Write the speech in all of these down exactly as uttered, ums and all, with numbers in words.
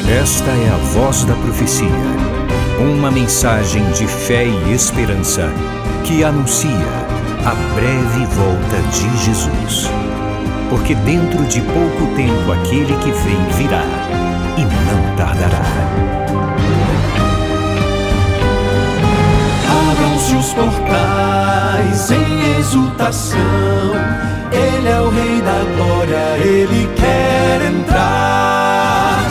Esta é a voz da profecia, uma mensagem de fé e esperança que anuncia a breve volta de Jesus. Porque dentro de pouco tempo aquele que vem virá e não tardará. Abram-se os portais em exultação, Ele é o Rei da Glória, Ele quer entrar.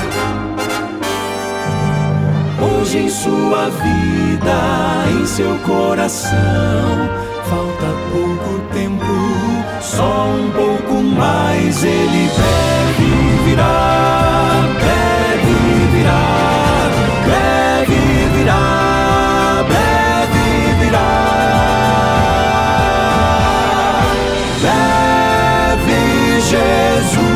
Hoje em sua vida, em seu coração, falta pouco tempo, só um pouco mais. Ele deve virar, deve virar, deve virar, deve virar. Deve Jesus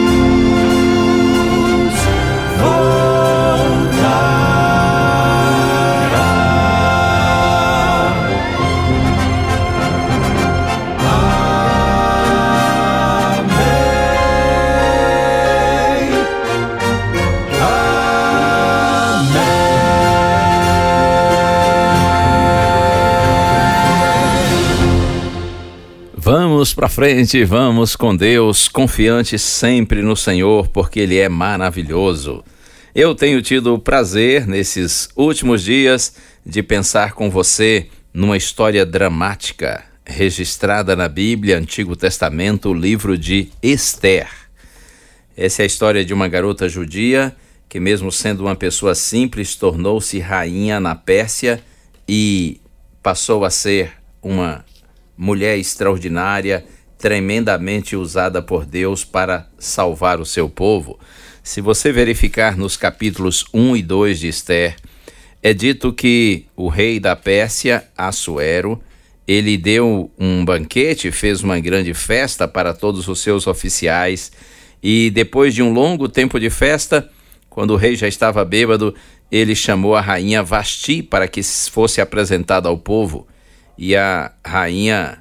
Vamos para frente, vamos com Deus, confiantes sempre no Senhor, porque Ele é maravilhoso. Eu tenho tido o prazer, nesses últimos dias, de pensar com você numa história dramática, registrada na Bíblia, Antigo Testamento, o livro de Ester. Essa é a história de uma garota judia que, mesmo sendo uma pessoa simples, tornou-se rainha na Pérsia e passou a ser uma mulher extraordinária, tremendamente usada por Deus para salvar o seu povo. Se você verificar nos capítulos um e dois de Ester, é dito que o rei da Pérsia, Assuero, ele deu um banquete, fez uma grande festa para todos os seus oficiais, e depois de um longo tempo de festa, quando o rei já estava bêbado, ele chamou a rainha Vasti para que fosse apresentada ao povo. E a rainha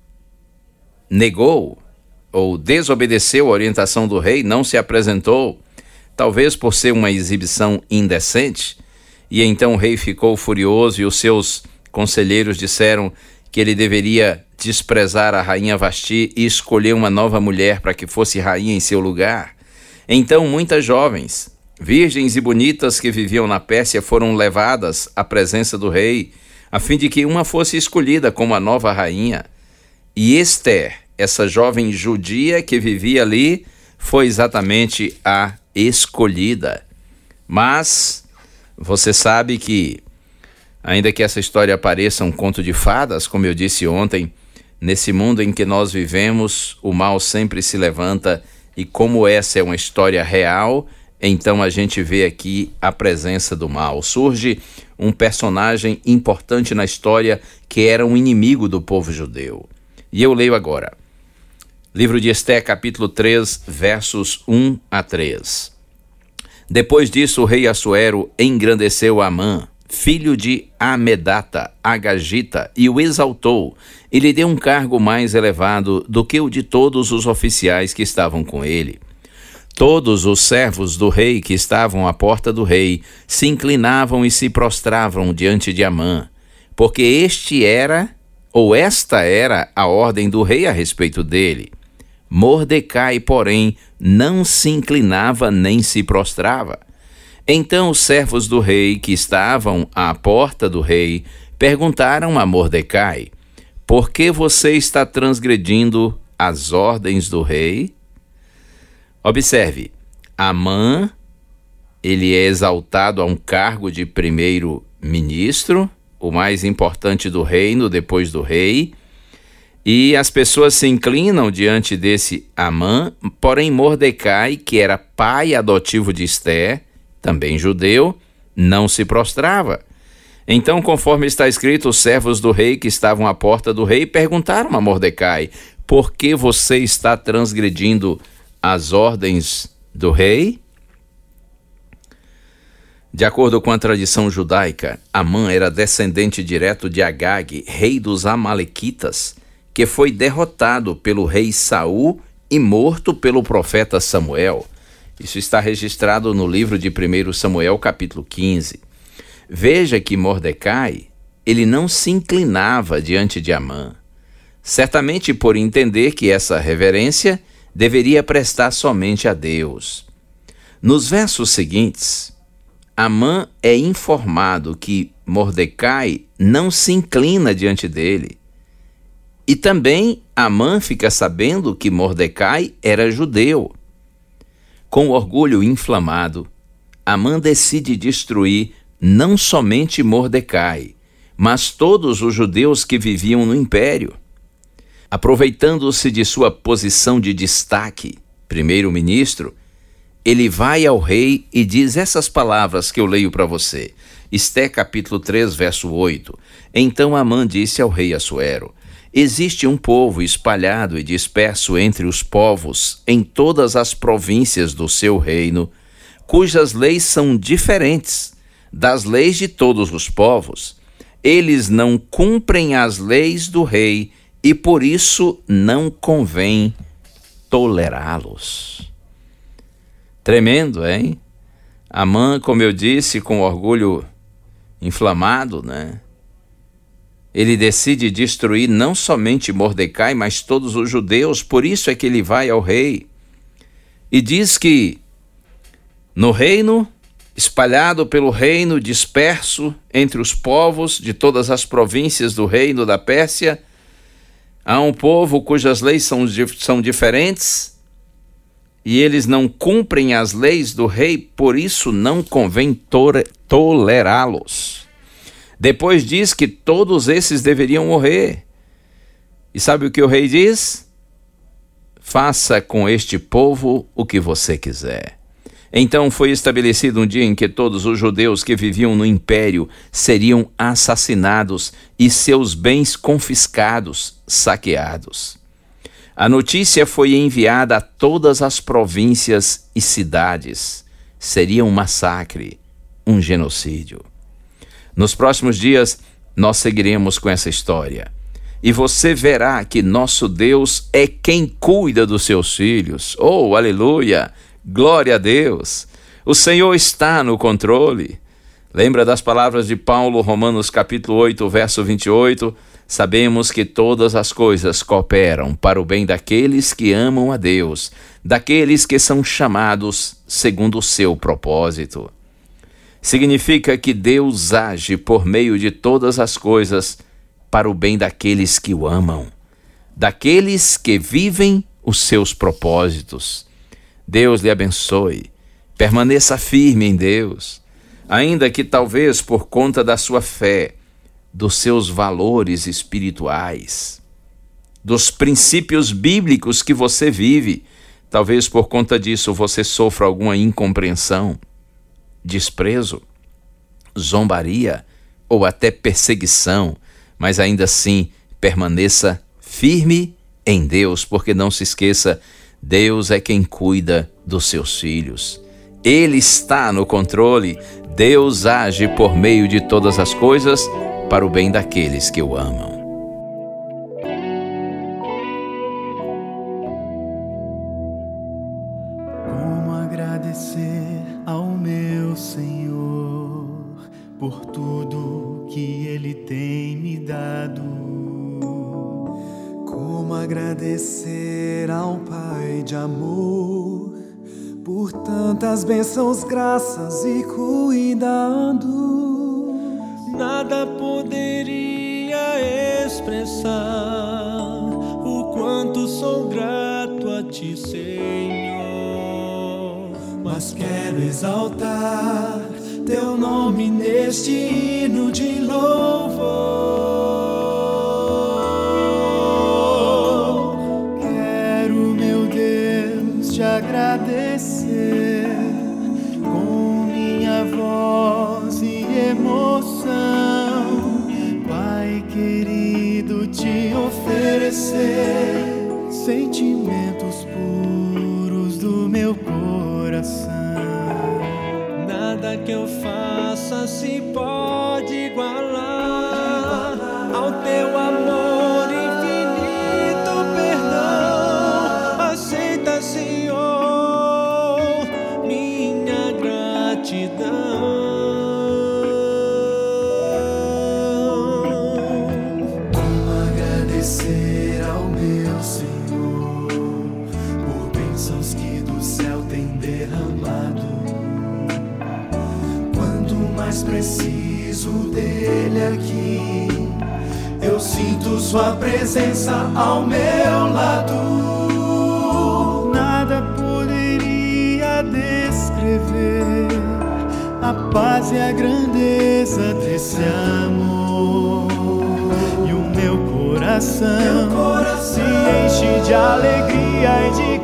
negou ou desobedeceu a orientação do rei, não se apresentou, talvez por ser uma exibição indecente. E então o rei ficou furioso e os seus conselheiros disseram que ele deveria desprezar a rainha Vasti e escolher uma nova mulher para que fosse rainha em seu lugar. Então muitas jovens, virgens e bonitas que viviam na Pérsia foram levadas à presença do rei, a fim de que uma fosse escolhida como a nova rainha. E Ester, essa jovem judia que vivia ali, foi exatamente a escolhida. Mas você sabe que, ainda que essa história pareça um conto de fadas, como eu disse ontem, nesse mundo em que nós vivemos, o mal sempre se levanta, e como essa é uma história real, então a gente vê aqui a presença do mal. Surge um personagem importante na história que era um inimigo do povo judeu. E eu leio agora. Livro de Ester, capítulo três, versos um a três. Depois disso, o rei Assuero engrandeceu Amã, filho de Amedata, Agagita, e o exaltou, e lhe deu um cargo mais elevado do que o de todos os oficiais que estavam com ele. Todos os servos do rei que estavam à porta do rei se inclinavam e se prostravam diante de Amã, porque este era, ou esta era, a ordem do rei a respeito dele. Mordecai, porém, não se inclinava nem se prostrava. Então os servos do rei que estavam à porta do rei perguntaram a Mordecai: por que você está transgredindo as ordens do rei? Observe, Amã, ele é exaltado a um cargo de primeiro-ministro, o mais importante do reino depois do rei, e as pessoas se inclinam diante desse Amã, porém Mordecai, que era pai adotivo de Ester, também judeu, não se prostrava. Então, conforme está escrito, os servos do rei que estavam à porta do rei perguntaram a Mordecai: por que você está transgredindo as ordens do rei? De acordo com a tradição judaica, Amã era descendente direto de Agag, rei dos Amalequitas, que foi derrotado pelo rei Saul e morto pelo profeta Samuel. Isso está registrado no livro de primeiro Samuel, capítulo quinze. Veja que Mordecai, ele não se inclinava diante de Amã, certamente por entender que essa reverência deveria prestar somente a Deus. Nos versos seguintes, Amã é informado que Mordecai não se inclina diante dele. E também Amã fica sabendo que Mordecai era judeu. Com orgulho inflamado, Amã decide destruir não somente Mordecai, mas todos os judeus que viviam no império. Aproveitando-se de sua posição de destaque, primeiro-ministro, ele vai ao rei e diz essas palavras que eu leio para você. Esté capítulo três, verso oito. Então Amã disse ao rei Assuero: existe um povo espalhado e disperso entre os povos em todas as províncias do seu reino, cujas leis são diferentes das leis de todos os povos. Eles não cumprem as leis do rei e por isso não convém tolerá-los. Tremendo, hein? Amã, como eu disse, com orgulho inflamado, né? Ele decide destruir não somente Mordecai, mas todos os judeus. Por isso é que ele vai ao rei e diz que no reino, espalhado pelo reino, disperso entre os povos de todas as províncias do reino da Pérsia, há um povo cujas leis são, são diferentes e eles não cumprem as leis do rei, por isso não convém to- tolerá-los. Depois diz que todos esses deveriam morrer. E sabe o que o rei diz? Faça com este povo o que você quiser. Então foi estabelecido um dia em que todos os judeus que viviam no império seriam assassinados e seus bens confiscados, saqueados. A notícia foi enviada a todas as províncias e cidades. Seria um massacre, um genocídio. Nos próximos dias, nós seguiremos com essa história. E você verá que nosso Deus é quem cuida dos seus filhos. Oh, aleluia! Glória a Deus! O Senhor está no controle. Lembra das palavras de Paulo, Romanos capítulo oito, verso vinte e oito? Sabemos que todas as coisas cooperam para o bem daqueles que amam a Deus, daqueles que são chamados segundo o seu propósito. Significa que Deus age por meio de todas as coisas para o bem daqueles que o amam, daqueles que vivem os seus propósitos. Deus lhe abençoe. Permaneça firme em Deus, ainda que talvez por conta da sua fé, dos seus valores espirituais, dos princípios bíblicos que você vive, talvez por conta disso você sofra alguma incompreensão, desprezo, zombaria ou até perseguição, mas ainda assim permaneça firme em Deus, porque não se esqueça, Deus é quem cuida dos seus filhos. Ele está no controle. Deus age por meio de todas as coisas para o bem daqueles que o amam. Como agradecer ao meu Senhor por tudo que Ele tem me dado. Como agradecer ao Pai de amor por tantas bênçãos, graças e cuidado. Nada poderia expressar o quanto sou grato a Ti, Senhor. Mas quero exaltar Teu nome neste hino de louvor. Quero, meu Deus, Te agradecer com minha voz e emoção. Pai querido, Te oferecer sentimentos puros do meu coração. Nada que eu faça se pode igualar ao Teu amor infinito, perdão. Aceita, Senhor, bênçãos que do céu tem derramado. Quanto mais preciso dele aqui, eu sinto sua presença ao meu lado. Nada poderia descrever a paz e a grandeza desse amor. E o meu coração, meu coração se enche de alegria e de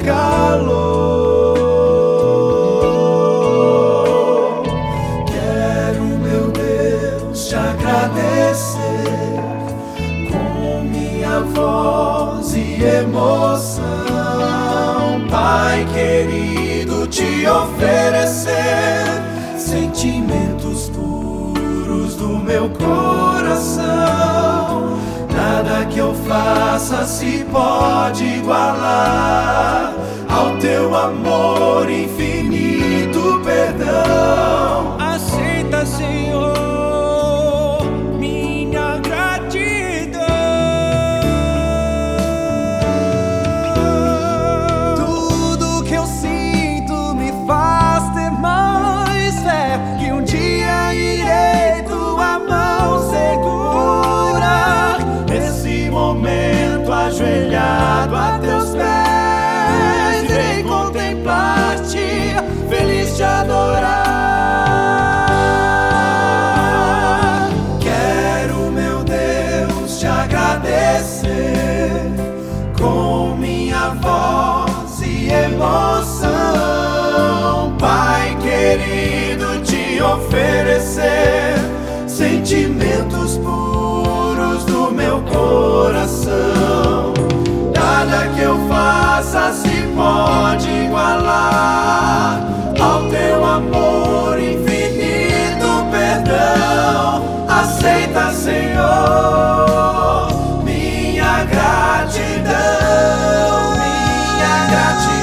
calor. Quero, meu Deus, te agradecer com minha voz e emoção, Pai querido, te oferecer sentimentos puros do meu coração. Nada que eu faça se pode igualar ao teu amor, infinito perdão. Aceita, Senhor, minha gratidão. Tudo que eu sinto me faz ter mais fé, que um dia irei tua mão segurar. Nesse momento ajoelhado a teus pés, irei contemplar-te, feliz te adorar. Quero, meu Deus, te agradecer com minha voz e emoção, Pai querido, te oferecer sentimentos puros do meu coração. Nada que eu faça se pode igualar ao teu amor, infinito perdão. Aceita, Senhor, minha gratidão, minha gratidão.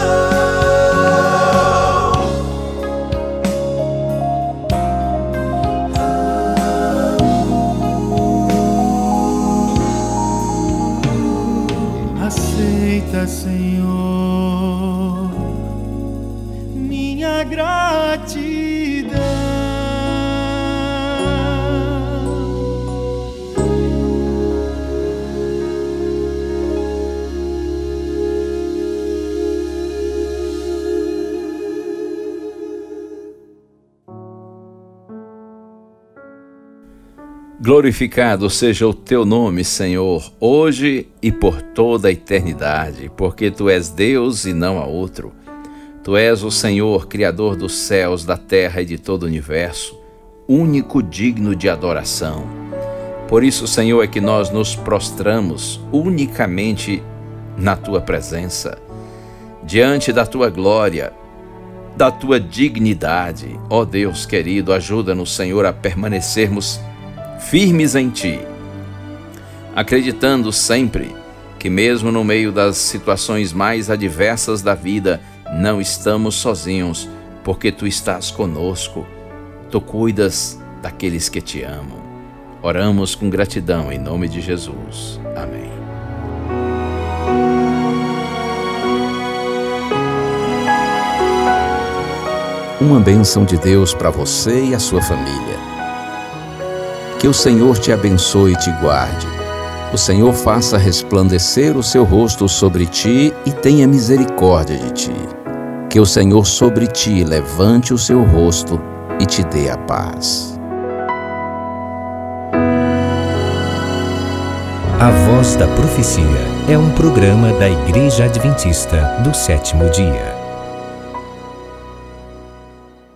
Aceita, Senhor, minha gratidão. Glorificado seja o teu nome, Senhor, hoje e por toda a eternidade, porque tu és Deus e não há outro. Tu és o Senhor, Criador dos céus, da terra e de todo o universo, único digno de adoração. Por isso, Senhor, é que nós nos prostramos unicamente na tua presença, diante da tua glória, da tua dignidade. Ó Deus querido, ajuda-nos, Senhor, a permanecermos firmes em ti, acreditando sempre que mesmo no meio das situações mais adversas da vida, não estamos sozinhos, porque tu estás conosco, tu cuidas daqueles que te amam. Oramos com gratidão em nome de Jesus. Amém. Uma bênção de Deus para você e a sua família. Que o Senhor te abençoe e te guarde. O Senhor faça resplandecer o seu rosto sobre ti e tenha misericórdia de ti. Que o Senhor sobre ti levante o seu rosto e te dê a paz. A Voz da Profecia é um programa da Igreja Adventista do Sétimo Dia.